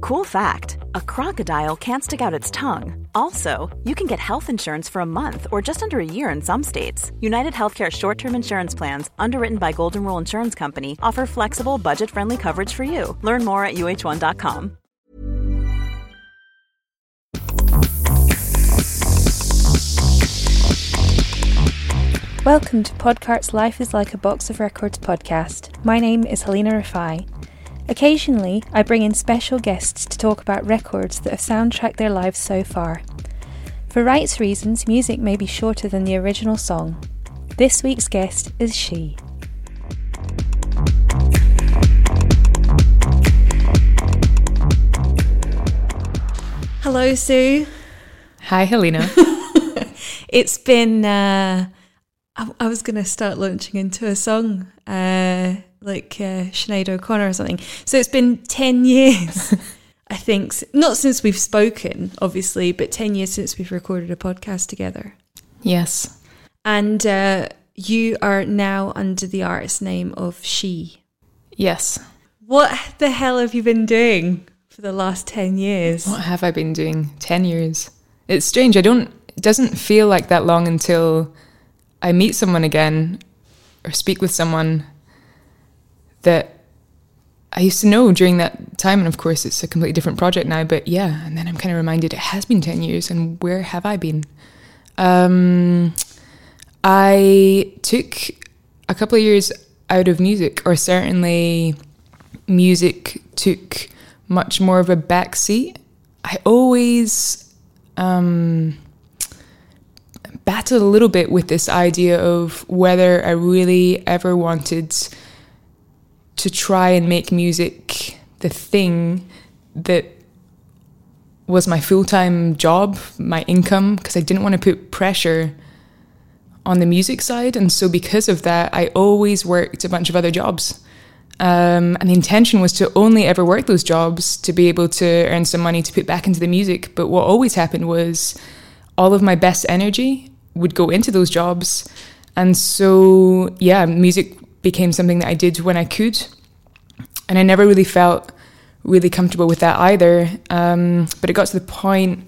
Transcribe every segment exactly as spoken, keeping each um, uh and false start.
Cool fact, a crocodile can't stick out its tongue. Also, you can get health insurance for a month or just under a year in some states. United Healthcare short-term insurance plans, underwritten by Golden Rule Insurance Company, offer flexible, budget-friendly coverage for you. Learn more at U H one dot com. Welcome to Podcart's Life is Like a Box of Records podcast. My name is Helena Rafai. Occasionally, I bring in special guests to talk about records that have soundtracked their lives so far. For rights reasons, music may be shorter than the original song. This week's guest is She. Hello, Sue. Hi, Helena. It's been... Uh, I, I was going to start launching into a song, uh, like uh, Sinead O'Connor or something. So it's been ten years, I think. Not since we've spoken, obviously, but ten years since we've recorded a podcast together. Yes. And uh, you are now under the artist name of She. Yes. What the hell have you been doing for the last ten years? What have I been doing? ten years. It's strange. I don't, it doesn't feel like that long until I meet someone again or speak with someone that I used to know during that time. And of course, it's a completely different project now. But yeah, and then I'm kind of reminded it has been ten years. And where have I been? Um, I took a couple of years out of music, or certainly music took much more of a backseat. I always... Um, battled a little bit with this idea of whether I really ever wanted to try and make music the thing that was my full-time job, my income, because I didn't want to put pressure on the music side. And so because of that, I always worked a bunch of other jobs. Um, and the intention was to only ever work those jobs to be able to earn some money to put back into the music. But what always happened was all of my best energy would go into those jobs. And so, yeah, music became something that I did when I could. And I never really felt really comfortable with that either. Um, but it got to the point,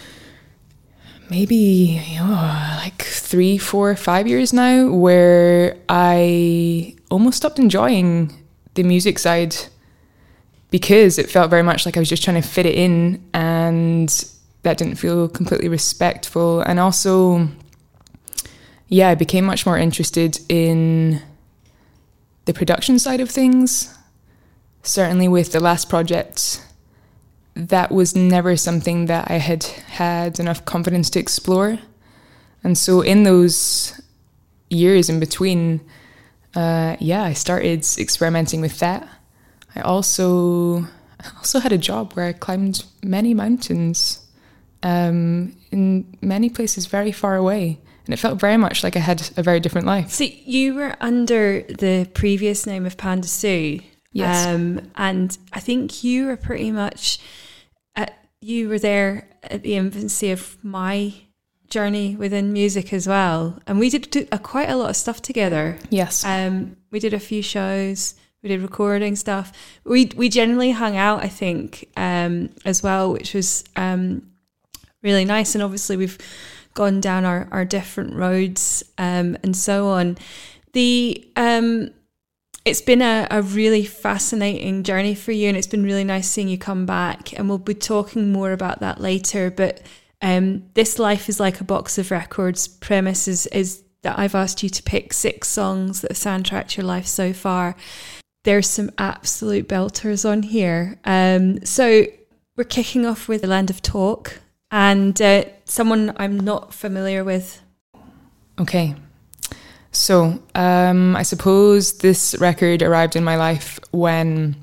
maybe, you know, like three, four, five years now, where I almost stopped enjoying the music side because it felt very much like I was just trying to fit it in, and that didn't feel completely respectful. And also, yeah, I became much more interested in the production side of things. Certainly with the last project, that was never something that I had had enough confidence to explore. And so in those years in between, uh, yeah, I started experimenting with that. I also, I also had a job where I climbed many mountains um, in many places very far away. And it felt very much like I had a very different life. So you were under the previous name of Panda Sue. Yes. Um, and I think you were pretty much, at, you were there at the infancy of my journey within music as well. And we did do, uh, quite a lot of stuff together. Yes. Um, we did a few shows, we did recording stuff. We we generally hung out, I think, um, as well, which was um, really nice. And obviously we've gone down our, our different roads um, and so on. The um, it's been a, a really fascinating journey for you, and it's been really nice seeing you come back, and we'll be talking more about that later. But um, this Life is Like a Box of Records premise is, is that I've asked you to pick six songs that have soundtracked your life so far. There's some absolute belters on here. Um, so we're kicking off with The Land of Talk, and uh, someone I'm not familiar with. Okay. So um, I suppose this record arrived in my life when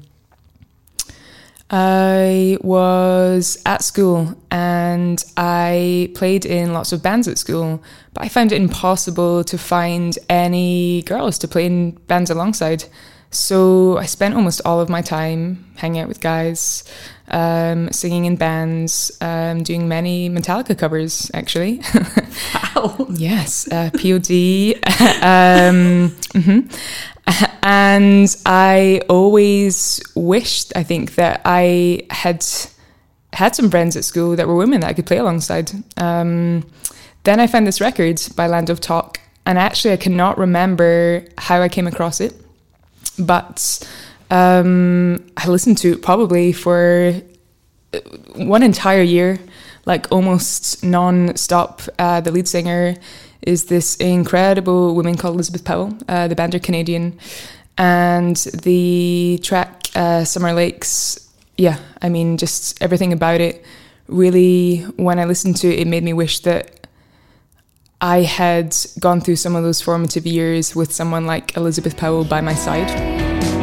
I was at school, and I played in lots of bands at school, but I found it impossible to find any girls to play in bands alongside. So I spent almost all of my time hanging out with guys, um, singing in bands, um, doing many Metallica covers, actually. Wow. Yes, uh, P O D. um, mm-hmm. And I always wished, I think, that I had had some friends at school that were women that I could play alongside. Um, then I found this record by Land of Talk, and actually I cannot remember how I came across it, but um, I listened to it probably for one entire year, like almost non-stop. Uh, the lead singer is this incredible woman called Elizabeth Powell. Uh, the band are Canadian, and the track uh, Summer Lakes, yeah, I mean, just everything about it really, when I listened to it, it made me wish that I had gone through some of those formative years with someone like Elizabeth Powell by my side.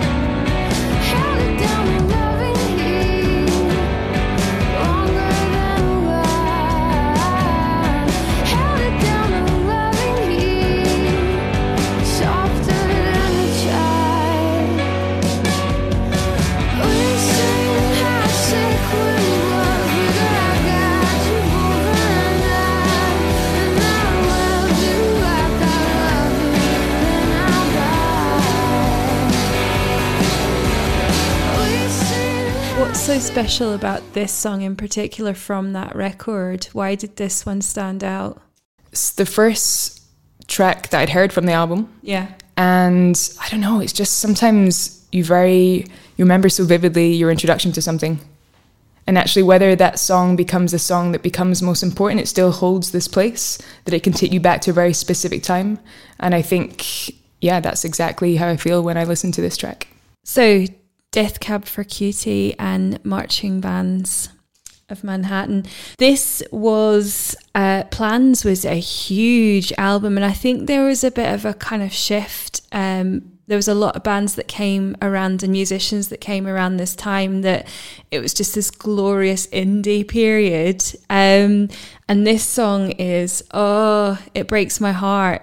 What's so special about this song in particular from that record? Why did this one stand out? It's the first track that I'd heard from the album. Yeah. And I don't know, it's just sometimes you very, you remember so vividly your introduction to something. And actually whether that song becomes the song that becomes most important, it still holds this place, that it can take you back to a very specific time. And I think, yeah, that's exactly how I feel when I listen to this track. So, Death Cab for Cutie and Marching Bands of Manhattan. This was, uh, Plans was a huge album, and I think there was a bit of a kind of shift. Um, there was a lot of bands that came around and musicians that came around this time that it was just this glorious indie period. Um, and this song is, oh, it breaks my heart.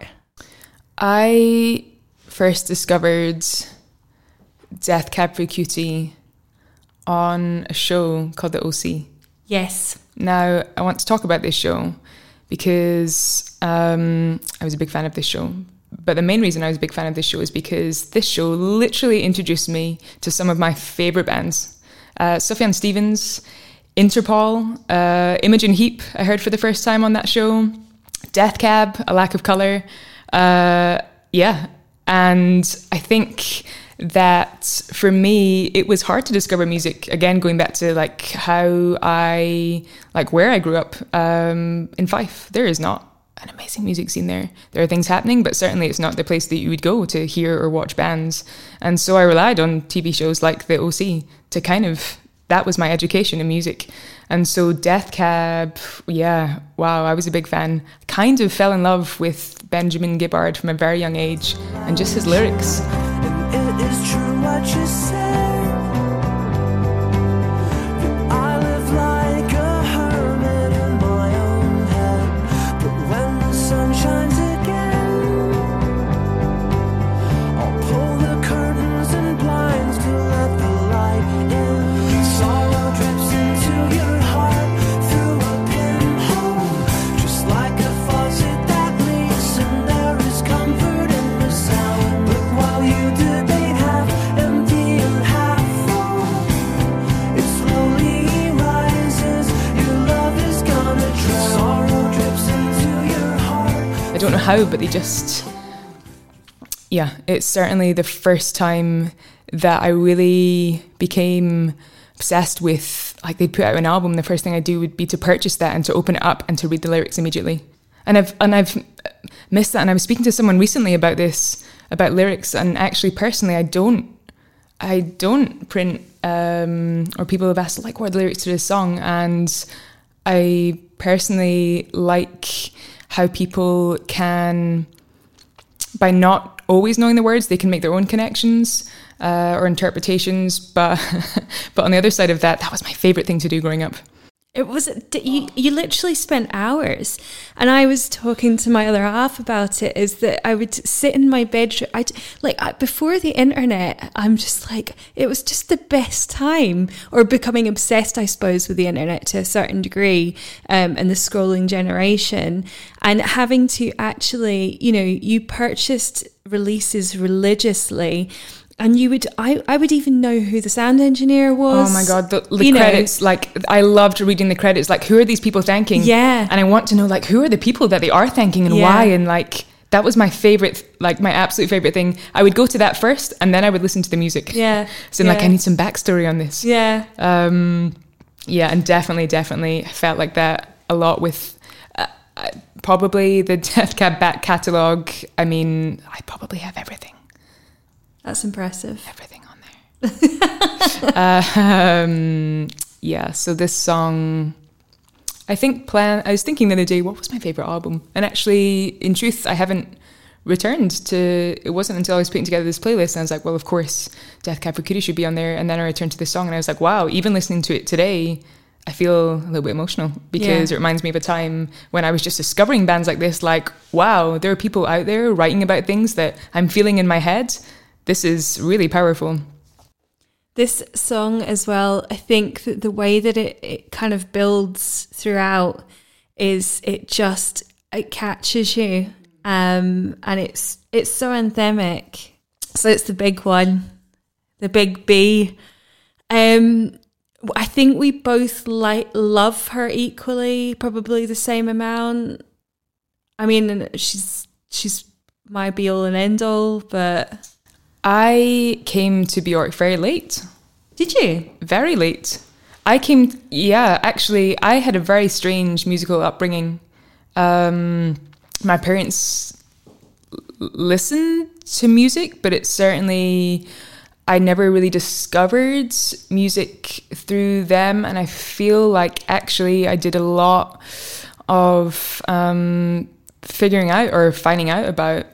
I first discovered Death Cab for Cutie on a show called The O C. Yes. Now, I want to talk about this show because um, I was a big fan of this show. But the main reason I was a big fan of this show is because this show literally introduced me to some of my favourite bands. Uh, Sufjan Stevens, Interpol, uh, Imogen Heap, I heard for the first time on that show. Death Cab, A Lack of Colour. Uh, yeah. And I think that for me, it was hard to discover music. Again, going back to like how I, like where I grew up um, in Fife, there is not an amazing music scene there. There are things happening, but certainly it's not the place that you would go to hear or watch bands. And so I relied on T V shows like The O C to kind of, that was my education in music. And so Death Cab, yeah, wow, I was a big fan. Kind of fell in love with Benjamin Gibbard from a very young age and just his lyrics. It is true what you said, that I live like a hermit in my own head. But when the sun shines again, I'll pull the curtains and blinds to let the light in. Sorrow drips into your heart through a pinhole, just like a faucet that leaks, and there is comfort in the sound. But while you debate I don't know how, but they just, yeah, it's certainly the first time that I really became obsessed with, like they'd put out an album, the first thing I'd do would be to purchase that and to open it up and to read the lyrics immediately. And I've and I've missed that, and I was speaking to someone recently about this, about lyrics, and actually personally I don't, I don't print, um, or people have asked, like, what are the lyrics to this song? And I personally like how people can, by not always knowing the words, they can make their own connections uh, or interpretations. But but on the other side of that, that was my favourite thing to do growing up. It was, you, you literally spent hours. And I was talking to my other half about it, is that I would sit in my bedroom. I'd, like I, before the internet, I'm just like, it was just the best time, or becoming obsessed, I suppose, with the internet to a certain degree, um, and the scrolling generation. And having to actually, you know, you purchased releases religiously. And you would, I, I would even know who the sound engineer was. Oh my God, the, the You know. credits, like, I loved reading the credits, like, who are these people thanking? Yeah. And I want to know, like, who are the people that they are thanking and Yeah. why? And, like, that was my favorite, like, my absolute favorite thing. I would go to that first, and then I would listen to the music. Yeah. So, like, yeah. I need some backstory on this. Yeah. Um, yeah, and definitely, definitely felt like that a lot with uh, uh, probably the Death Cab back catalogue. I mean, I probably have everything. That's impressive. Everything on there. uh, um, yeah, so this song, I think, plan. I was thinking the other day, what was my favourite album? And actually, in truth, I haven't returned to, it wasn't until I was putting together this playlist and I was like, well, of course, Death Cab for Cutie should be on there. And then I returned to this song and I was like, wow, even listening to it today, I feel a little bit emotional because Yeah. it reminds me of a time when I was just discovering bands like this, like, wow, there are people out there writing about things that I'm feeling in my head. This is really powerful. This song as well, I think that the way that it, it kind of builds throughout is it just, it catches you. Um, and it's it's so anthemic. So it's the big one, the big B. Um, I think we both like love her equally, probably the same amount. I mean, she's she's my be all and end all, but I came to Bjork very late. did you? Very late. I came, yeah, actually, I had a very strange musical upbringing. Um, my parents l- listened to music, but it's certainly, I never really discovered music through them. And I feel like actually I did a lot of um, figuring out or finding out about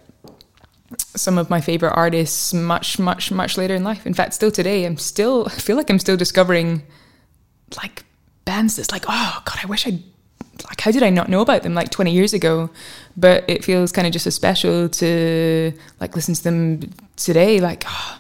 some of my favorite artists much, much, much later in life. In fact, still today, I'm still, I feel like I'm still discovering like bands that's like, oh God, I wish I, like, how did I not know about them like twenty years ago? But it feels kind of just as special to like listen to them today. Like, oh.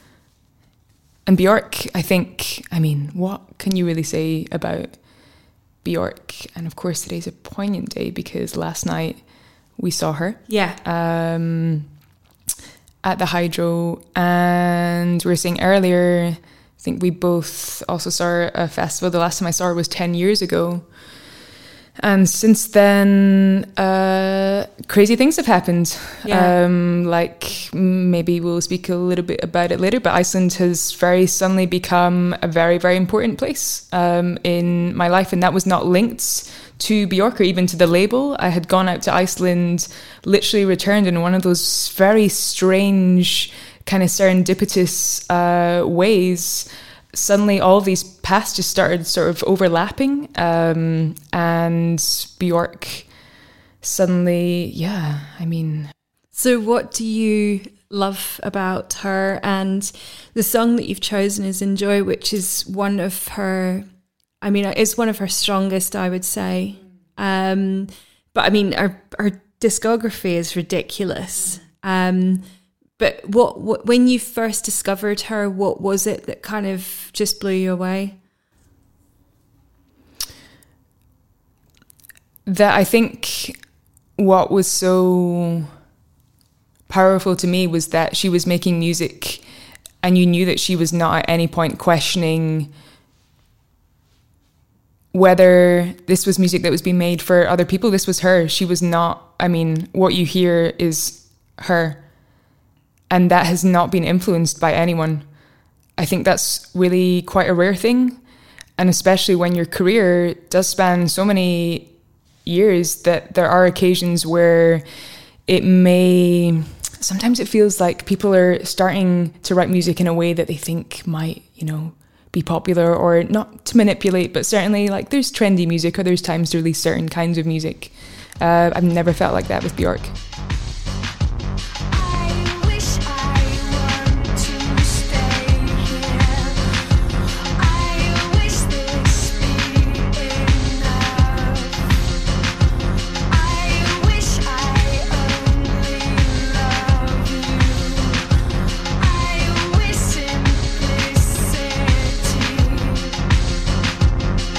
And Bjork, I think, I mean, what can you really say about Bjork? And of course, today's a poignant day because last night we saw her. Yeah. Um, at the Hydro, and we were saying earlier, I think we both also saw her at a festival. The last time I saw her was ten years ago. And since then, uh, crazy things have happened. Yeah. Um, like maybe we'll speak a little bit about it later, but Iceland has very suddenly become a very, very important place um, in my life. And that was not linked to Bjork or even to the label. I had gone out to Iceland, literally returned in one of those very strange, kind of serendipitous uh, ways. Suddenly all these paths just started sort of overlapping, um, and Bjork suddenly, yeah, I mean... So what do you love about her? And the song that you've chosen is Enjoy, which is one of her, I mean, it's one of her strongest, I would say. Um, but I mean, her, her discography is ridiculous. Um, but what, what when you first discovered her, what was it that kind of just blew you away? That I think what was so powerful to me was that she was making music and you knew that she was not at any point questioning whether this was music that was being made for other people. This was her. She was not, I mean, what you hear is her. And that has not been influenced by anyone. I think that's really quite a rare thing. And especially when your career does span so many years that there are occasions where it may, sometimes it feels like people are starting to write music in a way that they think might, you know, be popular, or not to manipulate, but certainly like there's trendy music or there's times to release certain kinds of music. Uh, I've never felt like that with Bjork.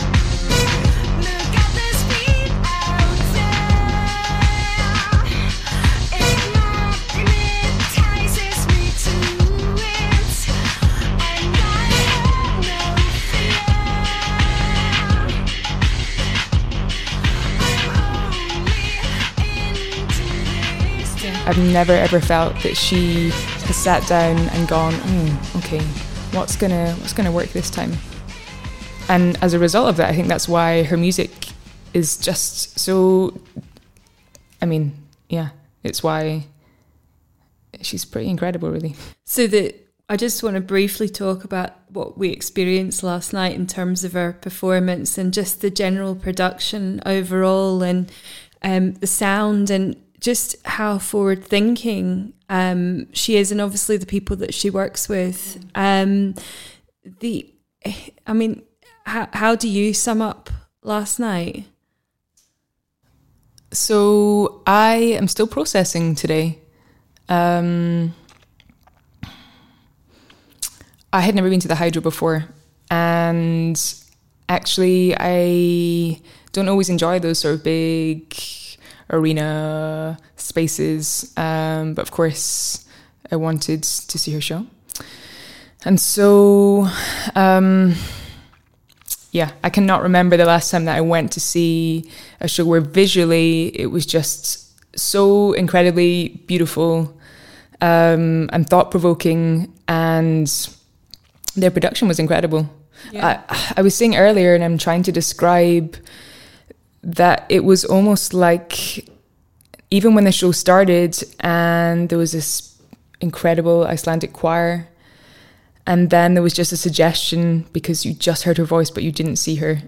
Look at this beat out there. I've never ever felt that she has sat down and gone, oh, okay, what's gonna what's gonna work this time? And as a result of that, I think that's why her music is just so, I mean, yeah, it's why she's pretty incredible, really. So that I just want to briefly talk about what we experienced last night in terms of her performance and just the general production overall, and um, the sound, and just how forward thinking um, she is, and obviously the people that she works with. Um, the, I mean, how how do you sum up last night? So I am still processing today. Um, I had never been to the Hydro before, and actually I don't always enjoy those sort of big arena spaces, um, but of course I wanted to see her show. And so um, yeah, I cannot remember the last time that I went to see a show where visually it was just so incredibly beautiful um, and thought-provoking, and their production was incredible. Yeah. I, I was saying earlier, and I'm trying to describe that it was almost like, even when the show started and there was this incredible Icelandic choir, and then there was just a suggestion, because you just heard her voice but you didn't see her,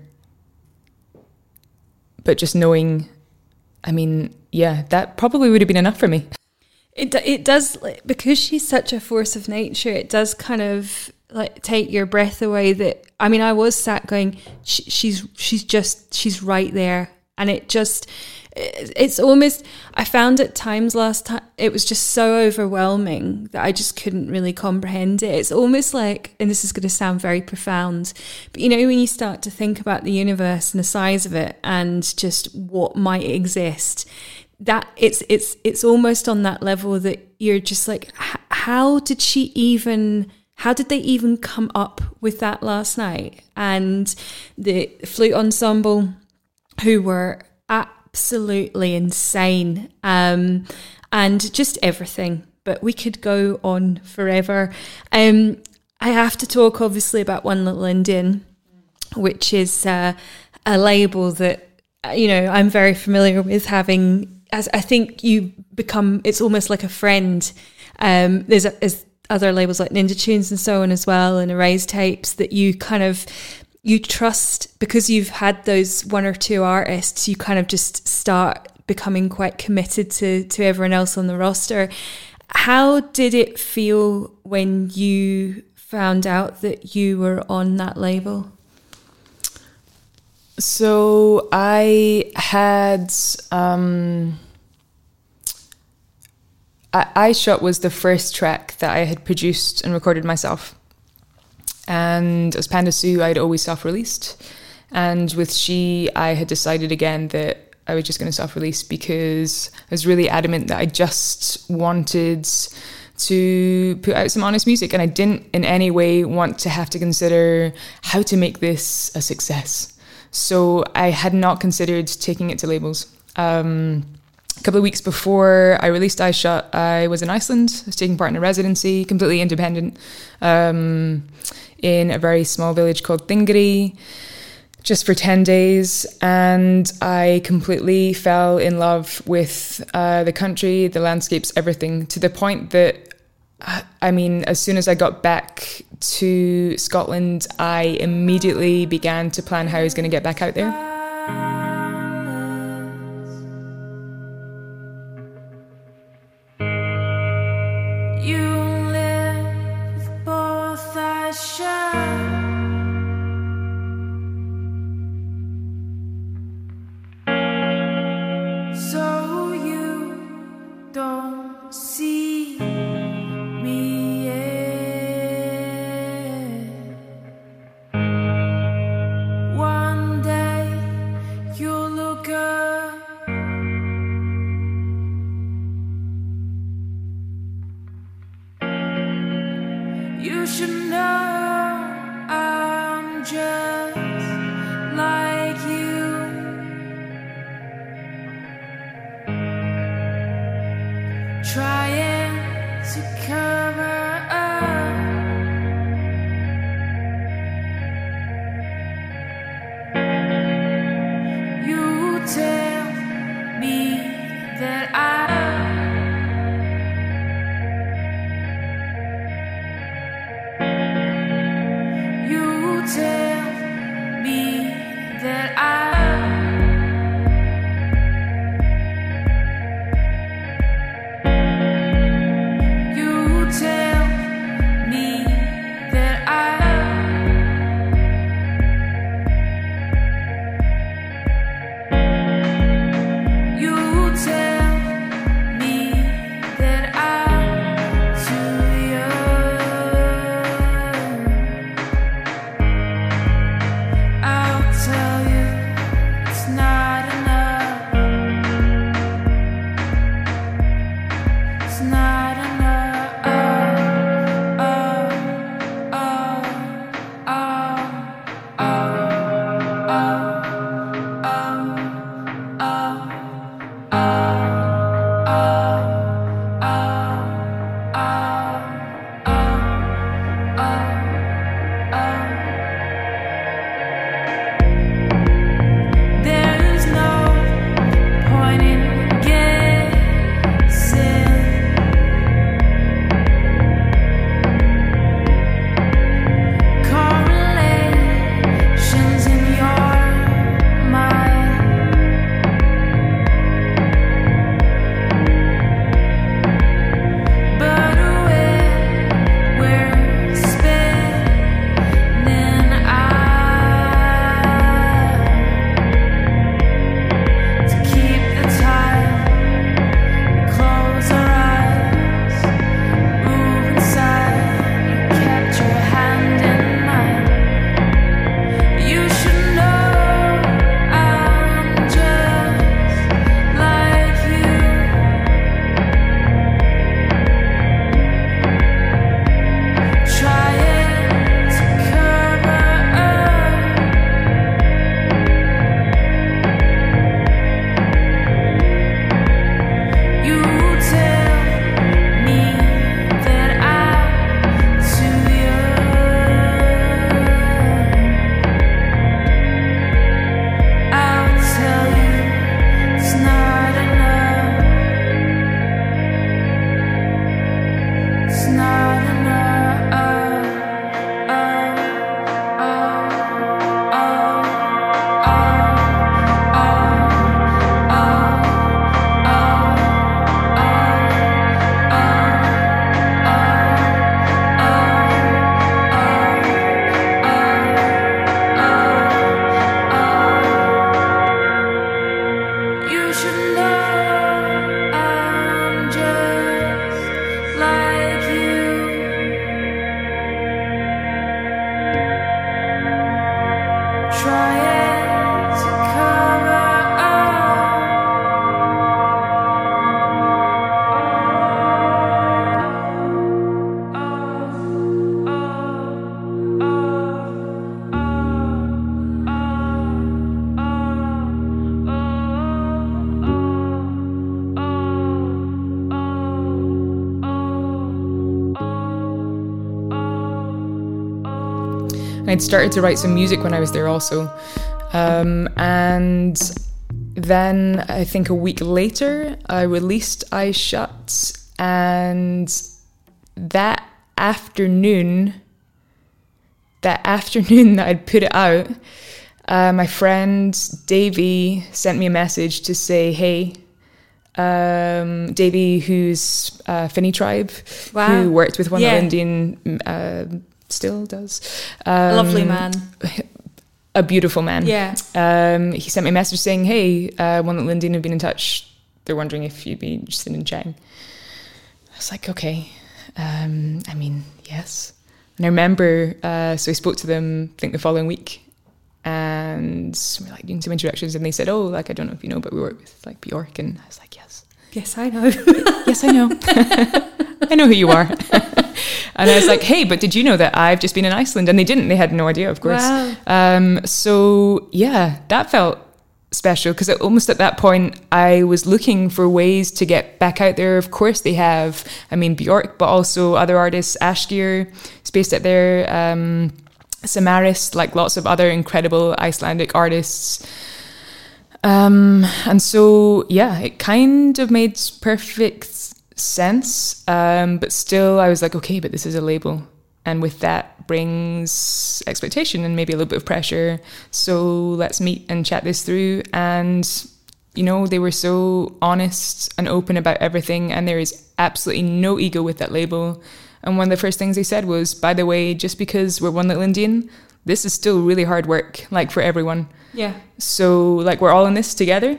but just knowing, I mean, yeah, that probably would have been enough for me. It it does, because she's such a force of nature, it does kind of like take your breath away. That, I mean, I was sat going, she, she's she's just she's right there, and it just it's almost, I found at times last time it was just so overwhelming that I just couldn't really comprehend it. It's almost like, and this is going to sound very profound, but you know, when you start to think about the universe and the size of it and just what might exist, that it's it's it's almost on that level that you're just like, how did she even how did they even come up with that last night? And the flute ensemble, who were absolutely insane, um, and just everything. But we could go on forever. Um, I have to talk, obviously, about One Little Indian, which is uh, a label that, you know, I'm very familiar with, having, as I think you become, it's almost like a friend. Um, there's, a, there's other labels like Ninja Tunes and so on as well, and Erase Tapes, that you kind of, you trust, because you've had those one or two artists, you kind of just start becoming quite committed to, to everyone else on the roster. How did it feel when you found out that you were on that label? So I had, um, I, I Shot was the first track that I had produced and recorded myself. And as Panda Sue, I'd always self-released. And with She, I had decided again that I was just going to self-release, because I was really adamant that I just wanted to put out some honest music, and I didn't in any way want to have to consider how to make this a success. So I had not considered taking it to labels. Um, a couple of weeks before I released I Shot, I was in Iceland. I was taking part in a residency, completely independent, um, in a very small village called Thingri, just for ten days. And I completely fell in love with uh, the country, the landscapes, everything, to the point that, I mean, as soon as I got back to Scotland, I immediately began to plan how I was going to get back out there. One day trying to cover up. You tell me that I You tell me that I You tell me that I You tell me that I'm too young. I'll tell you it's not enough. It's not enough. Oh, oh, oh, oh, oh, oh, oh, There's no point in guessing. Correlations in your mind. But when we're spinning out to keep the time, close our eyes, move inside, kept your hand in mine. You should know I'm just like you. Trying to cover up. You tell me that I'm too young. I'll tell you it's not enough. It's not enough. Oh, oh, oh, oh, oh, You should know I'm just like you. Trying to cover I'd started to write some music when I was there also. Um, and then I think a week later, I released Eyes Shut. And that afternoon, that afternoon that I'd put it out, uh, my friend Davey sent me a message to say, hey, um, Davey, who's uh, Finny Tribe, Wow. who worked with One Yeah. Indian, uh, still does. Um, A lovely man. A beautiful man. Yeah. Um, he sent me a message saying, hey, uh, One Little Indian have been in touch. They're wondering if you'd be interested in chatting. I was like, okay. Um, I mean, yes. And I remember, uh, so I spoke to them, I think the following week, and we were like doing some introductions, and they said, oh, like, I don't know if you know, but we work with like Bjork. And I was like, yes. Yes, I know. Yes, I know. I know who you are. And I was like, hey, but did you know that I've just been in Iceland? And they didn't. They had no idea, of course. Wow. Um, so, yeah, that felt special, because almost at that point I was looking for ways to get back out there. Of course they have, I mean, Bjork, but also other artists, Ashgeir is based out there, um, Samaris, like lots of other incredible Icelandic artists. Um, and so, yeah, it kind of made perfect sense. Um, but still I was like, okay, but this is a label. And with that brings expectation and maybe a little bit of pressure. So let's meet and chat this through. And, you know, they were so honest and open about everything. And there is absolutely no ego with that label. And one of the first things they said was, by the way, just because we're One Little Indian, this is still really hard work, like for everyone. Yeah. So like we're all in this together.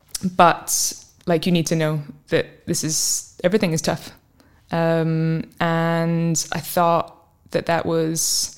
But like you need to know that this is, everything is tough. Um, and I thought, that that was,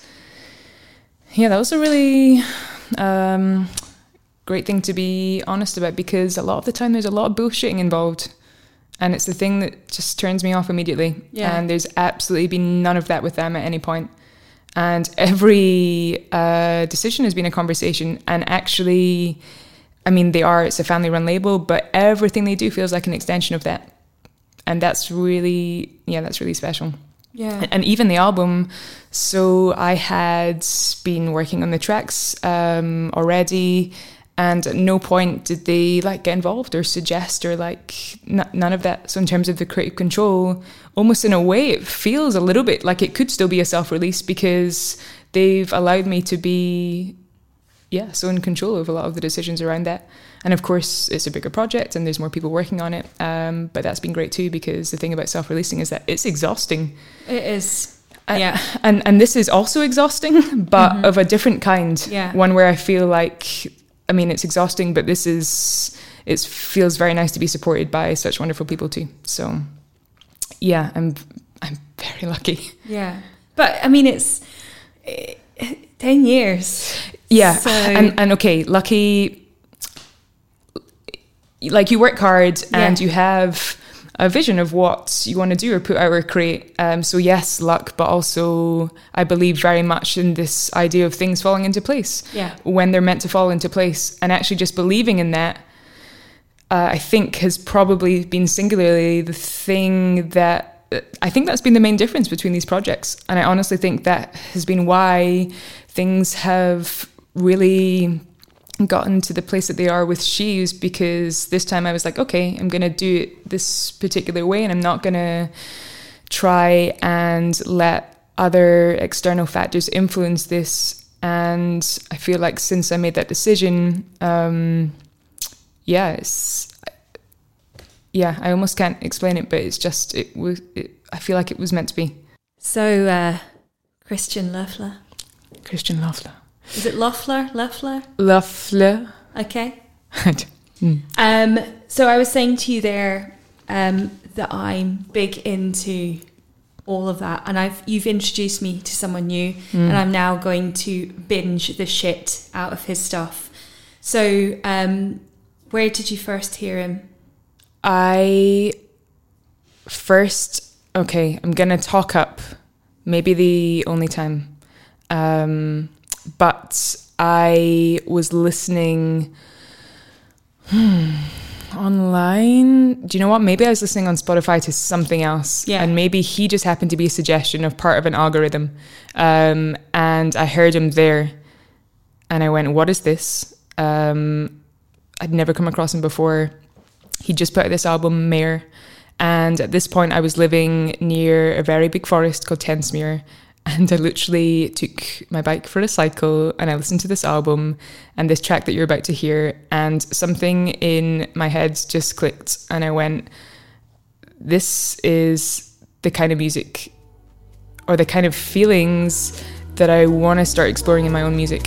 yeah, that was a really um, great thing to be honest about, because a lot of the time there's a lot of bullshitting involved, and it's the thing that just turns me off immediately. Yeah. And there's absolutely been none of that with them at any point. And every uh, decision has been a conversation, and actually, I mean, they are, it's a family-run label, but everything they do feels like an extension of that. And that's really, yeah, that's really special. Yeah. And even the album, so I had been working on the tracks um, already, and at no point did they like get involved or suggest or like n- none of that. So in terms of the creative control, almost in a way it feels a little bit like it could still be a self-release, because they've allowed me to be, yeah, so in control of a lot of the decisions around that. And of course, it's a bigger project and there's more people working on it. Um, but that's been great too, because the thing about self-releasing is that it's exhausting. It is. Uh, Yeah. And and this is also exhausting, but mm-hmm. of a different kind. Yeah. One where I feel like, I mean, it's exhausting, but this is, it feels very nice to be supported by such wonderful people too. So yeah, I'm, I'm very lucky. Yeah. But I mean, it's eh, ten years. Yeah. So. And, and okay, lucky, like you work hard and yeah. you have a vision of what you want to do or put out or create. Um, so yes, luck, but also I believe very much in this idea of things falling into place yeah. when they're meant to fall into place. And actually just believing in that, uh, I think has probably been singularly the thing that, I think that's been the main difference between these projects. And I honestly think that has been why things have really gotten to the place that they are with Sheaves, because this time I was like, okay, I'm going to do it this particular way, and I'm not going to try and let other external factors influence this. And I feel like since I made that decision, um, yeah, it's, yeah, I almost can't explain it, but it's just, it was, it, I feel like it was meant to be. So, uh, Christian Loeffler. Christian Loeffler. Is it Loeffler? Loeffler? Loeffler. Okay. mm. Um, so I was saying to you there um, that I'm big into all of that, and I've you've introduced me to someone new, mm. and I'm now going to binge the shit out of his stuff. So um, where did you first hear him? I first, okay, I'm going to talk up, maybe the only time. Um... But I was listening hmm, online. Do you know what? Maybe I was listening on Spotify to something else. Yeah. And maybe he just happened to be a suggestion of part of an algorithm. Um, and I heard him there. And I went, what is this? Um, I'd never come across him before. He just put out this album, Mare. And at this point, I was living near a very big forest called Tensmuir. And I literally took my bike for a cycle and I listened to this album and this track that you're about to hear, and something in my head just clicked and I went, this is the kind of music or the kind of feelings that I want to start exploring in my own music.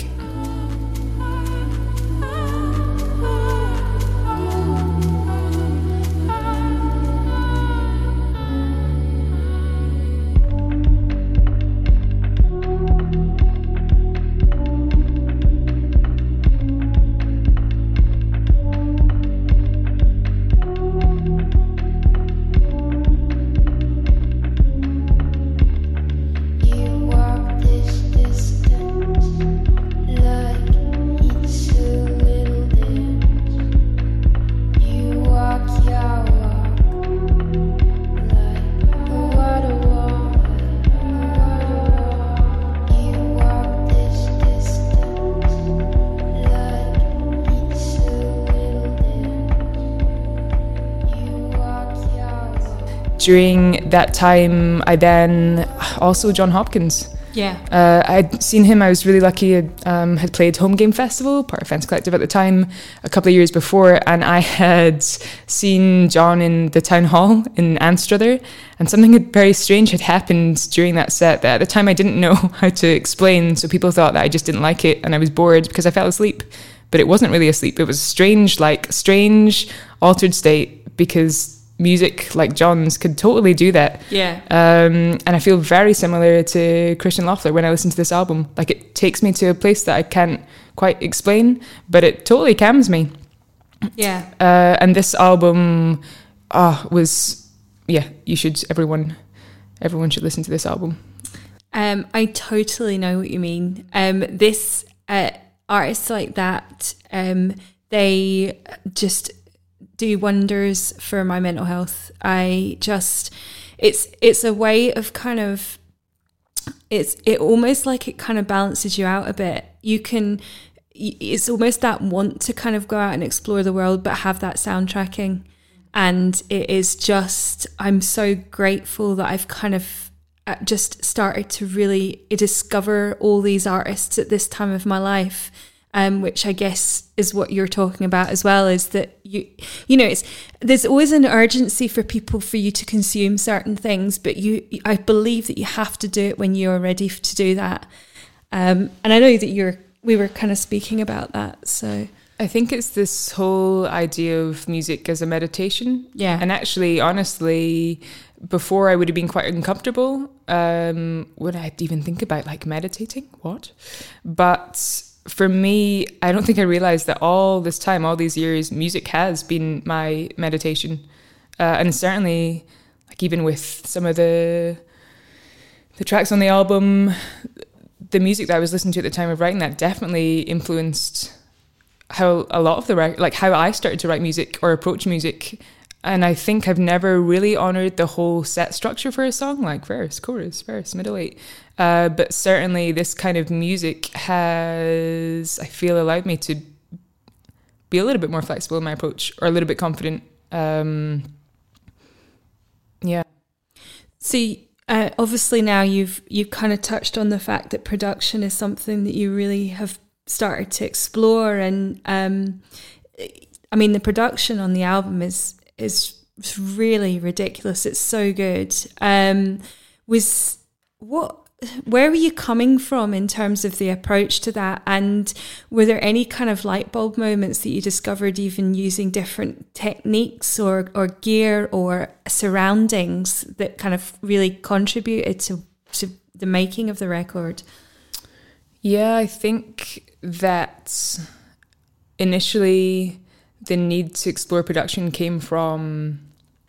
You walk this distance. during that time, I then also John Hopkins. Yeah. Uh, I'd seen him. I was really lucky. I um, had played Home Game Festival, part of Fence Collective at the time, a couple of years before, and I had seen John in the town hall in Anstruther, and something had, very strange had happened during that set that at the time I didn't know how to explain, so people thought that I just didn't like it and I was bored because I fell asleep. But it wasn't really asleep. It was strange, like strange, altered state, because music like John's could totally do that. Yeah. Um, and I feel very similar to Christian Loeffler when I listen to this album. Like, it takes me to a place that I can't quite explain, but it totally calms me. Yeah. Uh, and this album uh, was, yeah, you should, everyone, everyone should listen to this album. Um, I totally know what you mean. Um, this uh, artists like that, um, they just do wonders for my mental health. I just, it's it's a way of kind of, it's it almost like it kind of balances you out a bit. You can, it's almost that want to kind of go out and explore the world, but have that soundtracking. And it is just, I'm so grateful that I've kind of just started to really discover all these artists at this time of my life. Um, which I guess is what you're talking about as well, is that you, you know, it's there's always an urgency for people for you to consume certain things, but you, I believe that you have to do it when you're ready to do that. Um, and I know that you're, we were kind of speaking about that. So I think it's this whole idea of music as a meditation. Yeah. And actually, honestly, before I would have been quite uncomfortable um, when I'd even think about like meditating. What? But for me, I don't think I realised that all this time, all these years, music has been my meditation. Uh, and certainly, like even with some of the the tracks on the album, the music that I was listening to at the time of writing that definitely influenced how a lot of the, like how I started to write music or approach music. And I think I've never really honoured the whole set structure for a song, like verse, chorus, verse, middle eight. Uh, but certainly this kind of music has, I feel, allowed me to be a little bit more flexible in my approach, or a little bit confident. Um, yeah. See, uh, obviously now you've you've kind of touched on the fact that production is something that you really have started to explore, and um, I mean the production on the album is is really ridiculous. It's so good. Um, was what? Where were you coming from in terms of the approach to that? And were there any kind of light bulb moments that you discovered even using different techniques or, or gear or surroundings that kind of really contributed to, to the making of the record? Yeah, I think that initially the need to explore production came from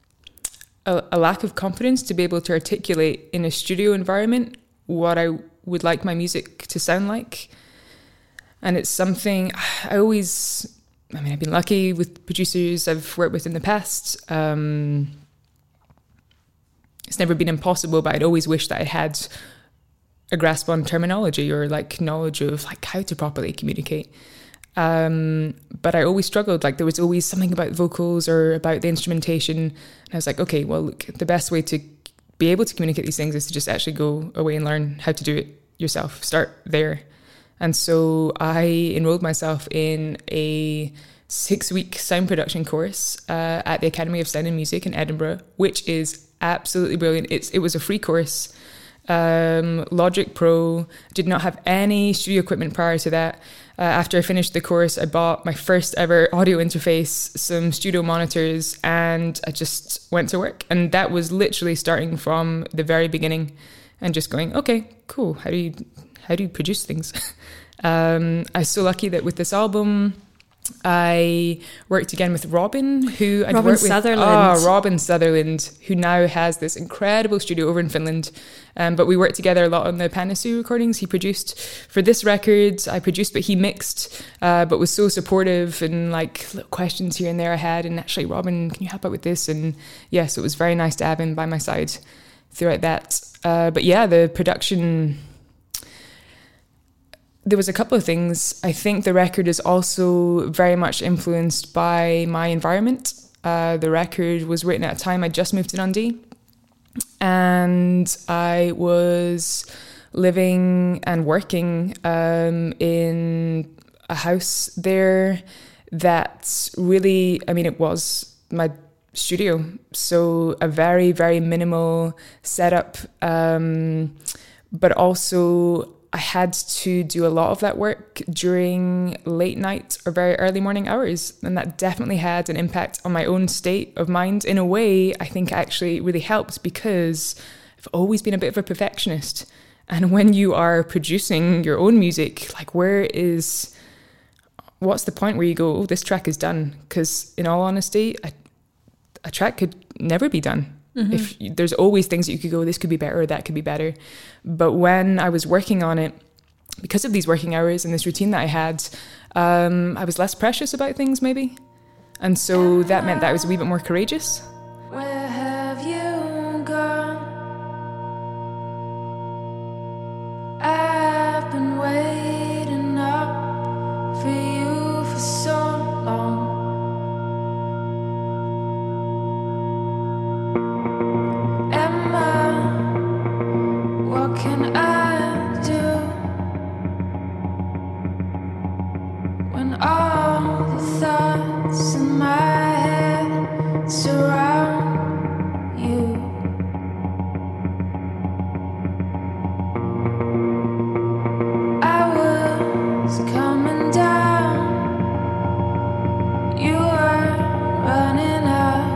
a, a lack of confidence to be able to articulate in a studio environment what I would like my music to sound like. And it's something I always, I mean, I've been lucky with producers I've worked with in the past. Um, it's never been impossible, but I'd always wish that I had a grasp on terminology or like knowledge of like how to properly communicate. Um, but I always struggled. Like there was always something about vocals or about the instrumentation. And I was like, okay, well, look, the best way to be able to communicate these things is to just actually go away and learn how to do it yourself. Start there. And so I enrolled myself in a six-week sound production course uh, at the Academy of Sound and Music in Edinburgh, which is absolutely brilliant. It's it was a free course. Um, Logic Pro, did not have any studio equipment prior to that. Uh, after I finished the course, I bought my first ever audio interface, some studio monitors, and I just went to work. And that was literally starting from the very beginning and just going, okay, cool. How do you, how do you produce things? um, I was so lucky that with this album, I worked again with Robin, who I'd Robin worked with. Sutherland. Oh, Robin Sutherland, who now has this incredible studio over in Finland. Um, but we worked together a lot on the Panasu recordings he produced. For this record, I produced, but he mixed, uh, but was so supportive and like little questions here and there I had. And actually, Robin, can you help out with this? And yes, yeah, so it was very nice to have him by my side throughout that. Uh, but yeah, the production... There was a couple of things. I think the record is also very much influenced by my environment. Uh, the record was written at a time I just moved to Dundee. and I was living and working um, in a house there that really, I mean, it was my studio. So a very, very minimal setup, um, but also I had to do a lot of that work during late night or very early morning hours. And that definitely had an impact on my own state of mind. In a way, I think actually really helped because I've always been a bit of a perfectionist. And when you are producing your own music, like where is, what's the point where you go, oh, this track is done? Because in all honesty, a, a track could never be done. Mm-hmm. If you, there's always things that you could go, this could be better, or that could be better. But when I was working on it, because of these working hours and this routine that I had, um, I was less precious about things maybe. And so that meant that I was a wee bit more courageous. Where have you gone? I've been waiting up for you for so long. What can I do when all the thoughts in my head surround you? I was coming down, you were running up.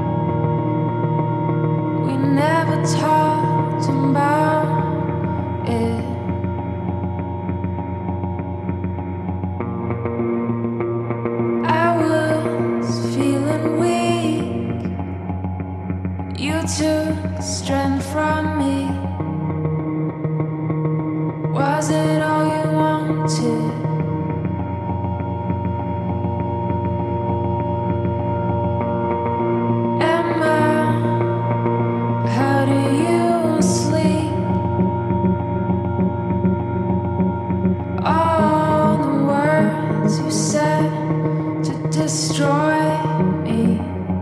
We never talked about it. I was feeling weak. You took strength from me. Was it all you wanted? Emma, how do you sleep? All the words you said to destroy me.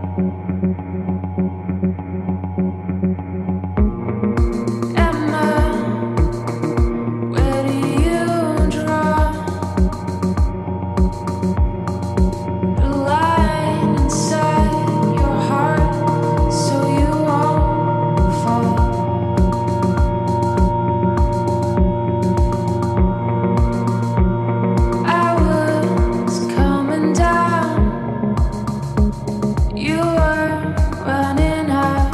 Emma, where do you draw the line inside your heart so you won't fall? I was coming down, you were running out.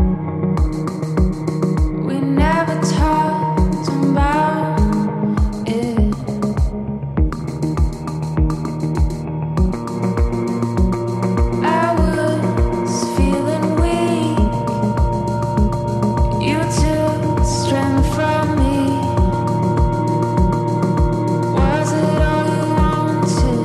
We never talked about it. I was feeling weak. You took strength from me. Was it all you wanted?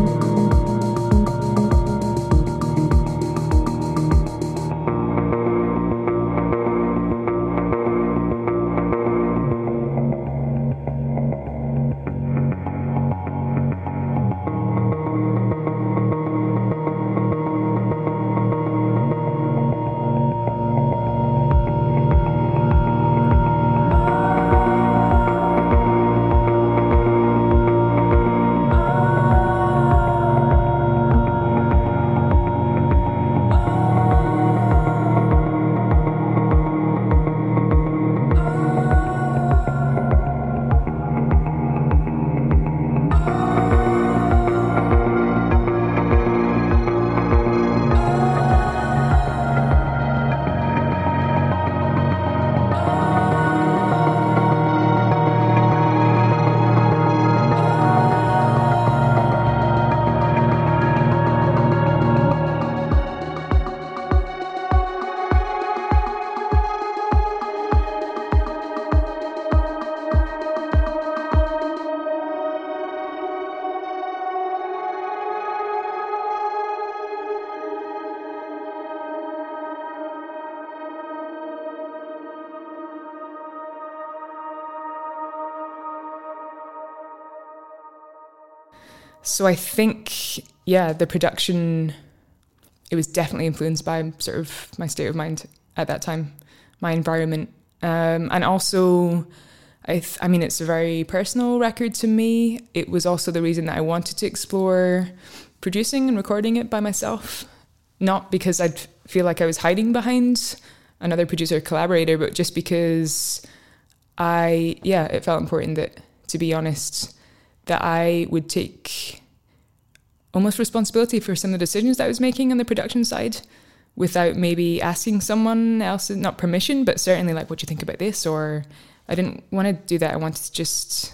So I think, yeah, the production, it was definitely influenced by sort of my state of mind at that time. my environment. Um, and also, I, th- I mean, it's a very personal record to me. It was also the reason that I wanted to explore producing and recording it by myself. Not because I'd feel like I was hiding behind another producer or collaborator, but just because I, yeah, it felt important that, to be honest, that I would take almost responsibility for some of the decisions that I was making on the production side without maybe asking someone else, not permission, but certainly like, what do you think about this? Or I didn't want to do that. I wanted to just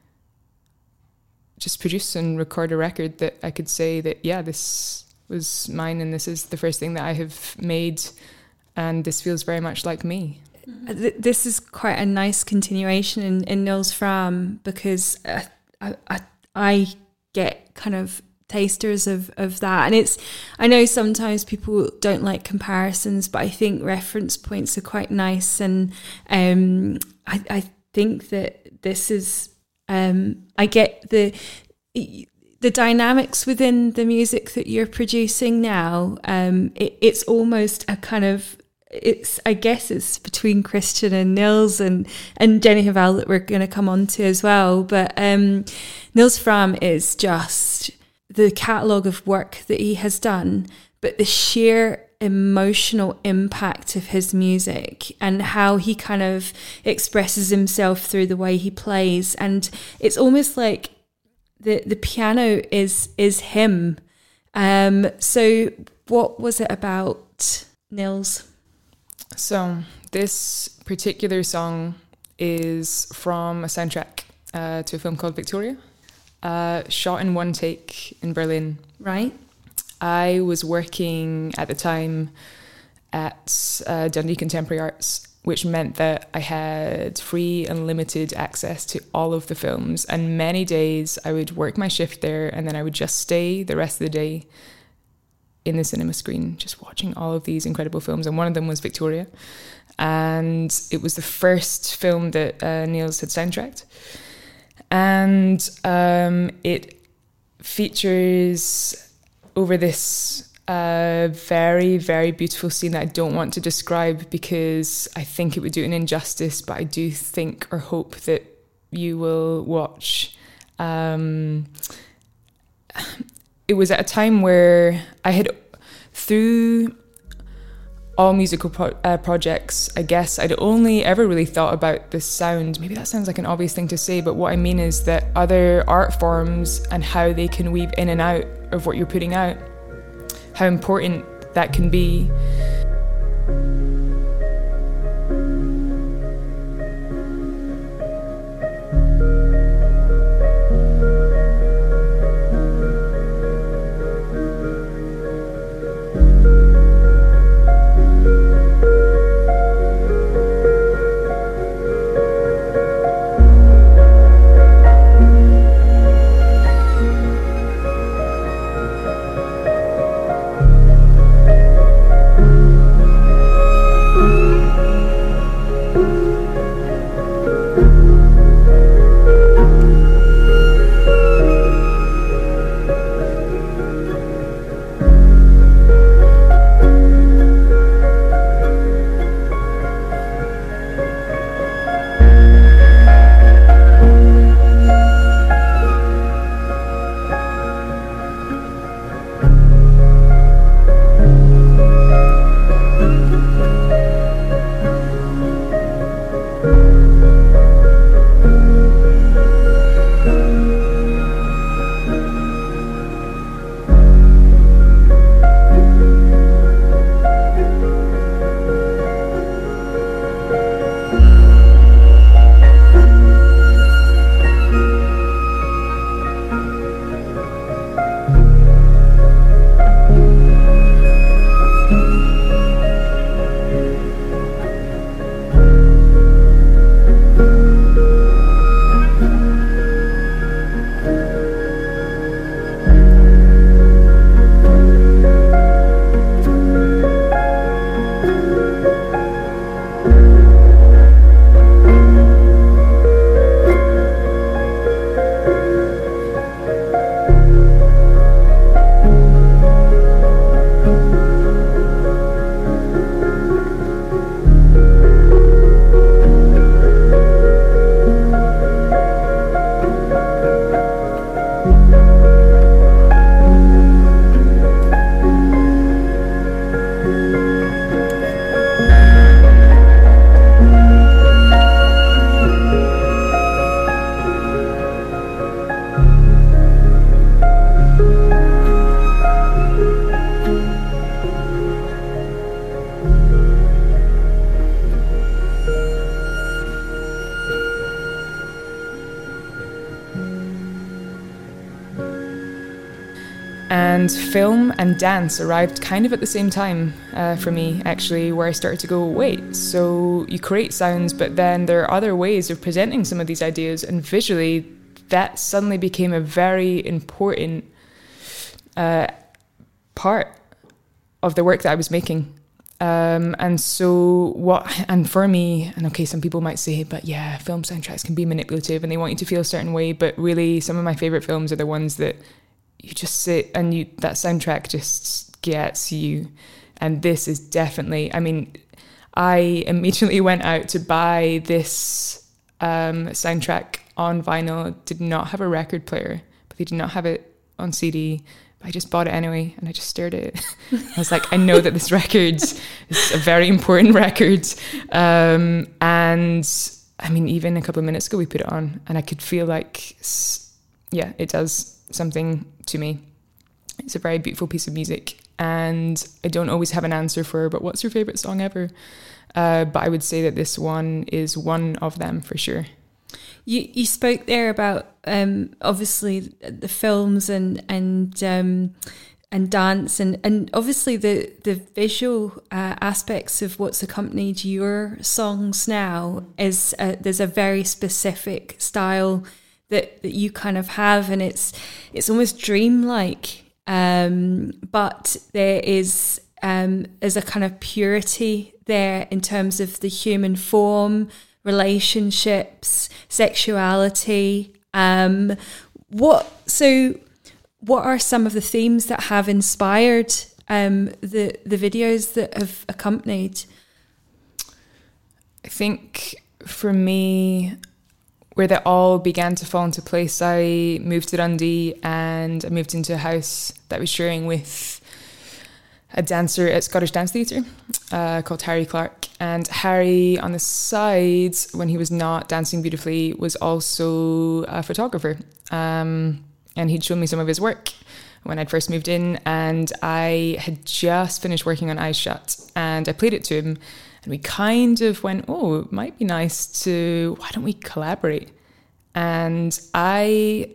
just produce and record a record that I could say that, yeah, this was mine and this is the first thing that I have made and this feels very much like me. This is quite a nice continuation in, in Nils Fram, because uh, I, I, I get kind of tasters of, of that. And it's, I know sometimes people don't like comparisons, but I think reference points are quite nice. And um, I, I think that this is, um, I get the the dynamics within the music that you're producing now. Um, it, it's almost a kind of, it's, I guess it's between Christian and Nils and, and Jenny Haval that we're going to come on to as well. But um, Nils Fram is just the catalogue of work that he has done, but the sheer emotional impact of his music and how he kind of expresses himself through the way he plays. And it's almost like the, the piano is, is him. Um, so what was it about, Nils? So this particular song is from a soundtrack uh, to a film called Victoria, uh, shot in one take in Berlin. Right. I was working at the time at uh, Dundee Contemporary Arts, which meant that I had free and limited access to all of the films. And many days I would work my shift there and then I would just stay the rest of the day in the cinema screen, just watching all of these incredible films. And one of them was Victoria. And it was the first film that uh, Nils had soundtracked. And um, it features over this uh, very, very beautiful scene that I don't want to describe because I think it would do an injustice, but I do think or hope that you will watch. Um, it was at a time where I had, through all musical pro- uh, projects, I guess I'd only ever really thought about the sound. Maybe that sounds like an obvious thing to say, but what I mean is that other art forms and how they can weave in and out of what you're putting out, how important that can be. And film and dance arrived kind of at the same time uh, for me, actually, where I started to go, wait, so you create sounds, but then there are other ways of presenting some of these ideas, and visually that suddenly became a very important uh, part of the work that I was making. Um, and so what, and for me, and okay, some people might say, but yeah, film soundtracks can be manipulative and they want you to feel a certain way, but really some of my favorite films are the ones that you just sit and you, that soundtrack just gets you. And this is definitely, I mean, I immediately went out to buy this um, soundtrack on vinyl. Did not have a record player, but they did not have it on C D. I just bought it anyway, and I just stared at it. I was like, I know that this record is a very important record. Um, and I mean, even a couple of minutes ago, we put it on, and I could feel like, yeah, it does something to me. It's a very beautiful piece of music, and I don't always have an answer for, but what's your favorite song ever? Uh, but I would say that this one is one of them for sure. You you spoke there about um, obviously the films and and um, and dance and, and obviously the the visual uh, aspects of what's accompanied your songs now is uh, there's a very specific style that, that you kind of have, and it's it's almost dreamlike, um, but there is um, there's a kind of purity there in terms of the human form, relationships, sexuality. Um, what so? What are some of the themes that have inspired um, the the videos that have accompanied? I think for me, where they all began to fall into place, I moved to Dundee and I moved into a house that I was sharing with a dancer at Scottish Dance Theatre uh, called Harry Clark. And Harry, on the side, when he was not dancing beautifully, was also a photographer. Um, and he'd shown me some of his work when I'd first moved in. And I had just finished working on Eyes Shut. And I played it to him. And we kind of went, oh, it might be nice to, why don't we collaborate? And I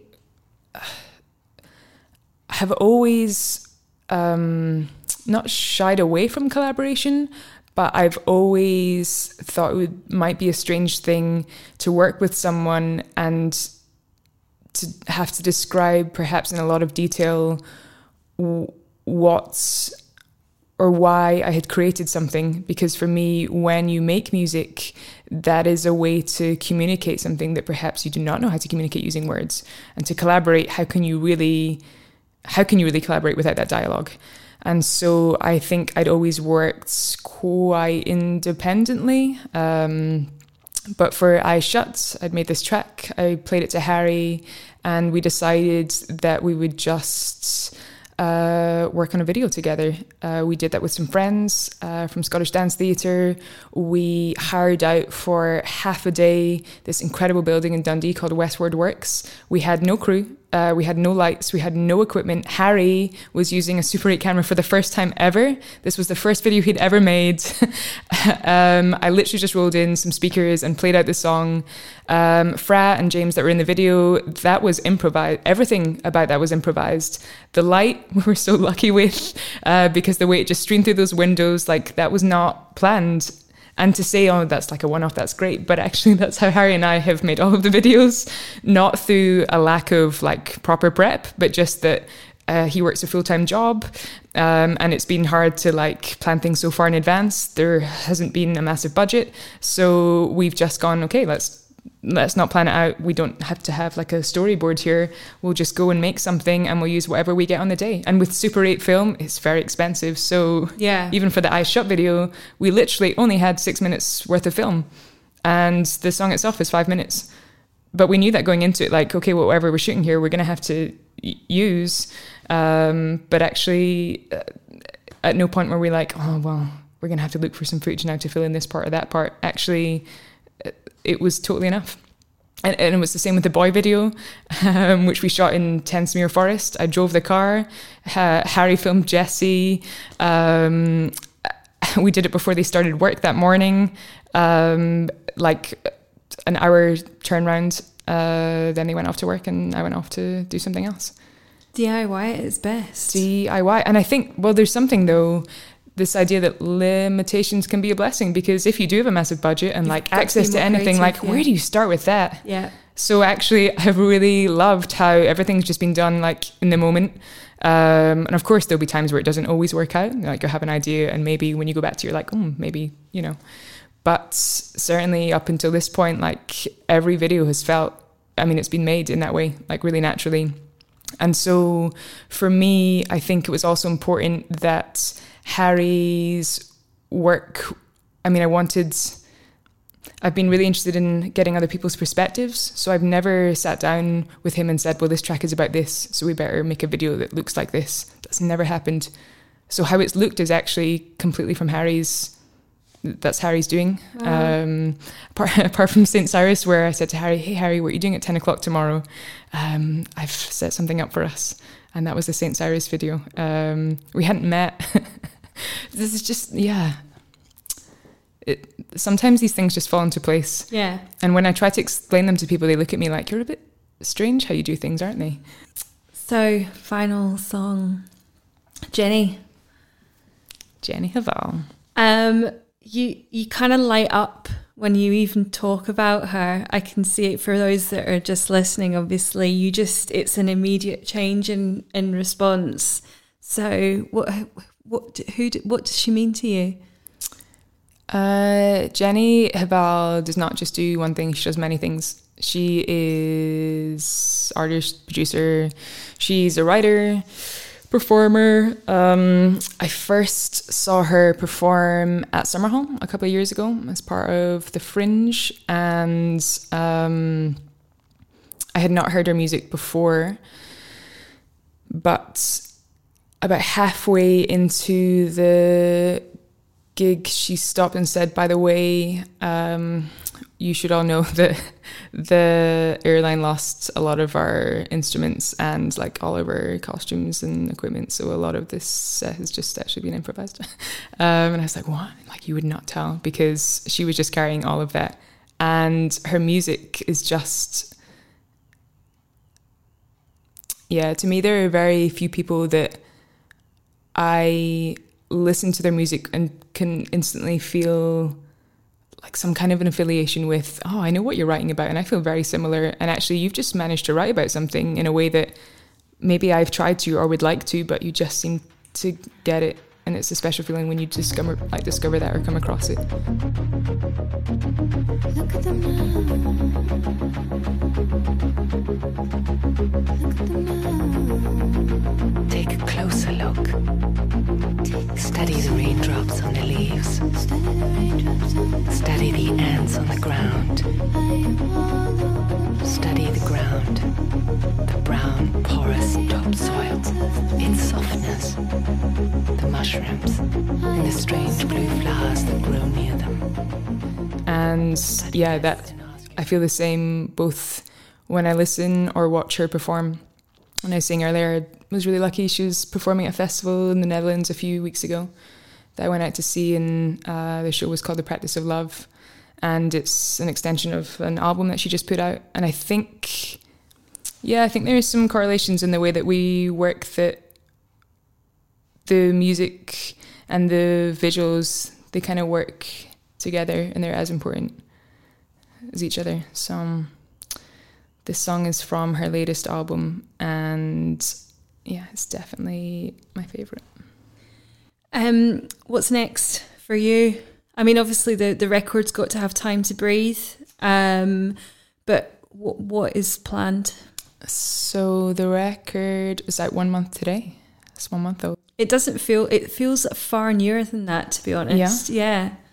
have always um, not shied away from collaboration, but I've always thought it would, might be a strange thing to work with someone and to have to describe, perhaps in a lot of detail, what or why I had created something. Because for me, when you make music, that is a way to communicate something that perhaps you do not know how to communicate using words. And to collaborate, how can you really, how can you really collaborate without that dialogue? And so I think I'd always worked quite independently. Um, but for Eyes Shut, I'd made this track. I played it to Harry, and we decided that we would just uh, work on a video together. Uh, we did that with some friends uh, from Scottish Dance Theatre. We hired out for half a day this incredible building in Dundee called Westward Works. We had no crew. Uh, we had no lights, we had no equipment. Harry was using a Super eight camera for the first time ever. This was the first video he'd ever made. um, I literally just rolled in some speakers and played out the song. Um, Fra and James that were in the video, that was improvised. Everything about that was improvised. The light we were so lucky with uh, because the way it just streamed through those windows, like that was not planned. And to say, oh, that's like a one-off, that's great. But actually, that's how Harry and I have made all of the videos, not through a lack of like proper prep, but just that uh, he works a full-time job. Um, and it's been hard to like plan things so far in advance. There hasn't been a massive budget. So we've just gone, okay, let's let's not plan it out. We don't have to have like a storyboard here. We'll just go and make something and we'll use whatever we get on the day. And with Super eight film, it's very expensive. So yeah, even for the Eyes Shut video, we literally only had six minutes worth of film. And the song itself is five minutes. But we knew that going into it, like, okay, whatever we're shooting here, we're going to have to y- use. Um, but actually, uh, at no point were we like, oh, well, we're going to have to look for some footage now to fill in this part or that part. Actually, it was totally enough. And, and it was the same with the boy video, um, which we shot in Tensmere Forest. I drove the car. Uh, Harry filmed Jessie. Um, we did it before they started work that morning. Um, like an hour turnaround. Uh, then they went off to work and I went off to do something else. D I Y at its best. D I Y. And I think, well, there's something though, this idea that limitations can be a blessing, because if you do have a massive budget and You've like got to access be to more anything, creative, like yeah. where do you start with that? Yeah. So actually, I've really loved how everything's just been done like in the moment. Um, and of course, there'll be times where it doesn't always work out. Like you have an idea, and maybe when you go back to, you're like, oh, maybe, you know. But certainly up until this point, like every video has felt, I mean, it's been made in that way, like really naturally. And so for me, I think it was also important that Harry's work, I mean, I wanted, I've been really interested in getting other people's perspectives. So I've never sat down with him and said, well, this track is about this, so we better make a video that looks like this. That's never happened. So how it's looked is actually completely from Harry's, that's Harry's doing. Wow. Um, apart, apart from Saint Cyrus, where I said to Harry, hey, Harry, what are you doing at ten o'clock tomorrow? Um, I've set something up for us. And that was the Saint Cyrus video. Um, we hadn't met. This is just, yeah. It, sometimes these things just fall into place. Yeah. And when I try to explain them to people, they look at me like, you're a bit strange how you do things, aren't they? So, final song. Jenny. Jenny Haval. Um, you you kind of light up when you even talk about her. I can see it for those that are just listening. Obviously, you just it's an immediate change in, in response. So, what what who what does she mean to you? Uh, Jenny Haval does not just do one thing; she does many things. She is artist, producer. She's a writer, performer. Um, I first saw her perform at Summerhall a couple of years ago as part of the Fringe, and um, I had not heard her music before, but about halfway into the gig, she stopped and said, by the way, um, you should all know that the airline lost a lot of our instruments and like all of our costumes and equipment, so a lot of this set has just actually been improvised. um, and I was like, what? Like, you would not tell, because she was just carrying all of that. And her music is just, yeah, to me there are very few people that I listen to their music and can instantly feel like some kind of an affiliation with, oh, I know what you're writing about, and I feel very similar. And actually, you've just managed to write about something in a way that maybe I've tried to or would like to, but you just seem to get it. And it's a special feeling when you discover, like, discover that or come across it. Look at them now. Look at them now. Take a closer look. Study the raindrops on the leaves. Study the raindrops on the Study the ants on the ground. I Study the ground. The brown, porous topsoil. Its softness. The mushrooms. And the strange blue flowers that grow near them. And yeah, that I feel the same both when I listen or watch her perform. When I was saying earlier, I was really lucky. She was performing at a festival in the Netherlands a few weeks ago that I went out to see, and uh, the show was called The Practice of Love, and it's an extension of an album that she just put out. And I think, yeah, I think there are some correlations in the way that we work, that the music and the visuals, they kind of work together and they're as important as each other. So um, this song is from her latest album, and yeah, it's definitely my favourite. Um, what's next for you? I mean, obviously the, the record's got to have time to breathe, um, but what what is planned? So the record is out one month today. It's one month old. It doesn't feel, it feels far nearer than that, to be honest. Yeah. Yeah.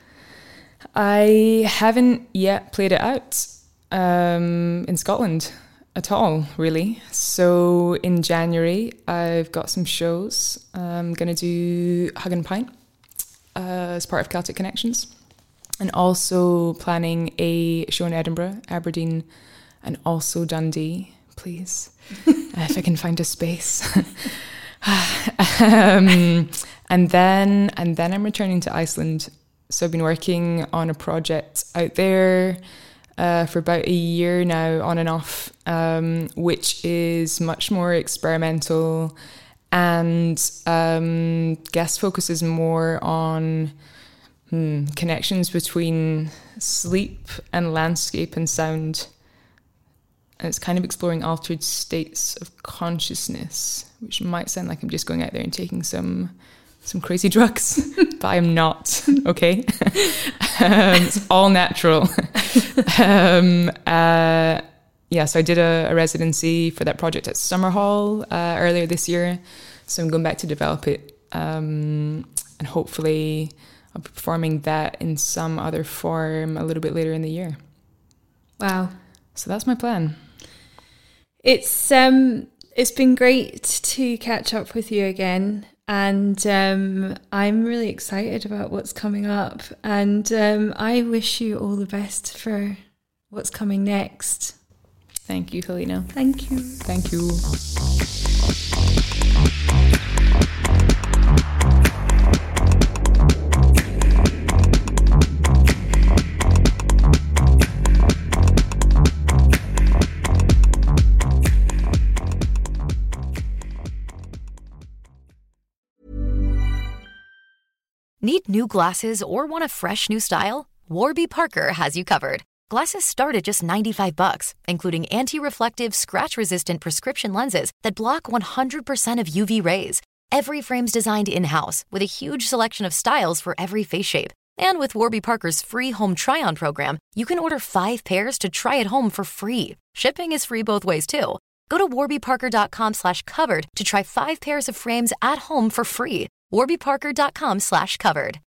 I haven't yet played it out um, in Scotland at all, really. So in January, I've got some shows. I'm going to do Hug and Pint uh, as part of Celtic Connections, and also planning a show in Edinburgh, Aberdeen, and also Dundee, please, if I can find a space. um, and then and then I'm returning to Iceland. So I've been working on a project out there uh, for about a year now, on and off, um, which is much more experimental and um, guest focuses more on hmm, connections between sleep and landscape and sound. And it's kind of exploring altered states of consciousness, which might sound like I'm just going out there and taking some some crazy drugs, but I'm not, okay? um, it's all natural. um, uh, yeah, so I did a, a residency for that project at Summerhall uh, earlier this year. So I'm going back to develop it. Um, and hopefully I'll be performing that in some other form a little bit later in the year. Wow. So that's my plan. It's um it's been great to catch up with you again, and um I'm really excited about what's coming up, and um I wish you all the best for what's coming next. Thank you, Helena. Thank you. Thank you. Need new glasses or want a fresh new style? Warby Parker has you covered. Glasses start at just ninety-five bucks, including anti-reflective, scratch-resistant prescription lenses that block one hundred percent of U V rays. Every frame's designed in-house with a huge selection of styles for every face shape. And with Warby Parker's free home try-on program, you can order five pairs to try at home for free. Shipping is free both ways, too. Go to warbyparker.com slash covered to try five pairs of frames at home for free. warbyparker.com slash covered.